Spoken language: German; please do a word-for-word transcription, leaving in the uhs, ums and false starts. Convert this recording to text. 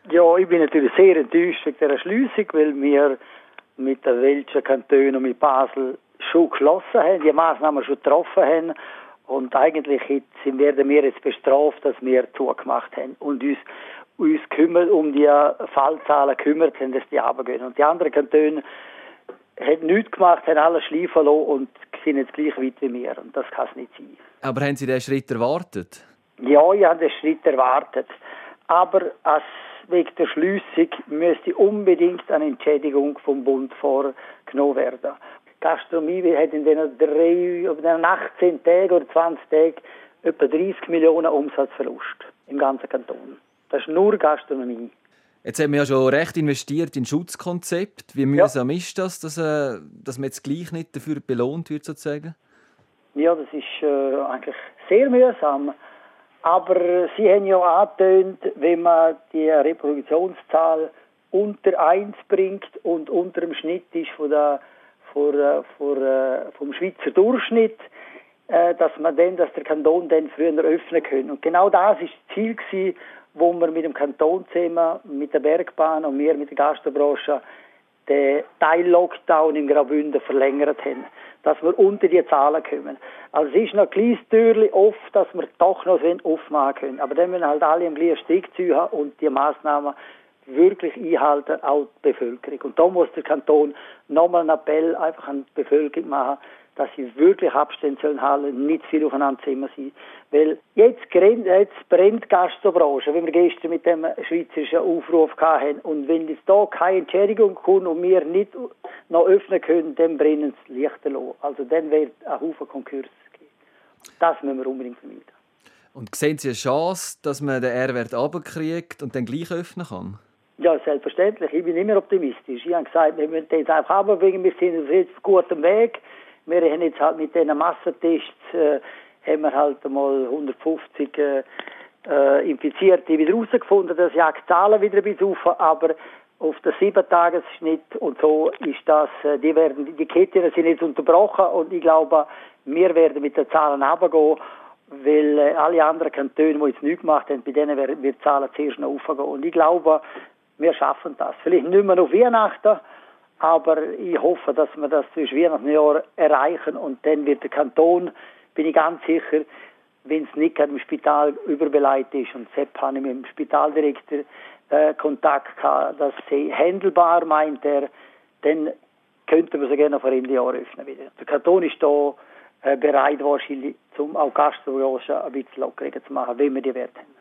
Ja, ich bin natürlich sehr enttäuscht wegen dieser Schliessung, weil wir mit den welschen Kantonen und mit Basel schon geschlossen haben, die Massnahmen schon getroffen haben. Und eigentlich jetzt werden wir jetzt bestraft, dass wir zugemacht haben und uns, uns kümmern, um die Fallzahlen kümmert haben, dass die runtergehen. Und die anderen Kantone haben nichts gemacht, haben alles schleifen lassen und sind jetzt gleich weit wie wir. Und das kann es nicht sein. Aber haben Sie diesen Schritt erwartet? Ja, ich habe den Schritt erwartet. Aber als wegen der Schliessung müsste unbedingt eine Entschädigung vom Bund vorgenommen werden. Die Gastronomie hat in den drei, in den achtzehn Tagen oder zwanzig Tagen etwa dreißig Millionen Umsatzverlust im ganzen Kanton. Das ist nur Gastronomie. Jetzt haben wir ja schon recht investiert in Schutzkonzept. Wie mühsam ja. ist das, dass, äh, dass man jetzt gleich nicht dafür belohnt wird, sozusagen? Ja, das ist äh, eigentlich sehr mühsam. Aber Sie haben ja angetönt, wenn man die Reproduktionszahl unter eins bringt und unter dem Schnitt ist von der, von, von, vom Schweizer Durchschnitt, äh, dass man dann, dass der Kanton dann früher öffnen kann. Und genau das war das Ziel gewesen, wo wir mit dem Kanton zusammen, mit der Bergbahn und wir mit der Gastrobranche den Teil-Lockdown in Graubünden verlängert haben, dass wir unter die Zahlen kommen. Also es ist noch ein kleines Türchen offen, dass wir doch noch aufmachen können. Aber dann müssen halt alle am gleichen Strick ziehen und die Massnahmen wirklich einhalten, auch die Bevölkerung. Und da muss der Kanton nochmal einen Appell einfach an die Bevölkerung machen, dass sie wirklich Abstände sollen halten, nicht viel aufeinander Zimmer sein. Weil jetzt, jetzt brennt die Gastrobranche, wie wir gestern mit dem schweizerischen Aufruf hatten. Und wenn jetzt da keine Entschädigung kommt und wir nicht noch öffnen können, dann brennen es lichterloh. Also dann wird ein Haufen Konkurs geben. Das müssen wir unbedingt vermeiden. Und sehen Sie eine Chance, dass man den R-Wert runterkriegt und dann gleich öffnen kann? Ja, selbstverständlich. Ich bin immer optimistisch. Ich habe gesagt, wir müssen jetzt einfach runterbringen, wir sind jetzt auf gutem Weg. Wir haben jetzt halt mit diesen Massentests äh, haben wir halt einmal hundertfünfzig äh, äh, Infizierte wieder herausgefunden. Das jagt die Zahlen wieder ein bisschen auf, aber auf den sieben-Tages-Schnitt und so ist das, äh, die werden, die Ketten sind jetzt unterbrochen und ich glaube, wir werden mit den Zahlen runtergehen, weil äh, alle anderen Kantone, die jetzt nichts gemacht haben, bei denen werden die Zahlen zuerst noch aufgehen. Und ich glaube, wir schaffen das. Vielleicht nicht mehr auf Weihnachten, aber ich hoffe, dass wir das zwischen Weihnachten und Jahr erreichen und dann wird der Kanton, bin ich ganz sicher, wenn es nicht gerade im Spital überbeleidigt ist und Sepp habe ich mit dem Spitaldirektor äh, Kontakt gehabt, dass sie handelbar meint er, dann könnten wir sie gerne vor Ende Jahr öffnen wieder. Der Kanton ist da äh, bereit wahrscheinlich, um auch Gastrobranche ein bisschen lockerer zu machen, wenn wir die Werte haben.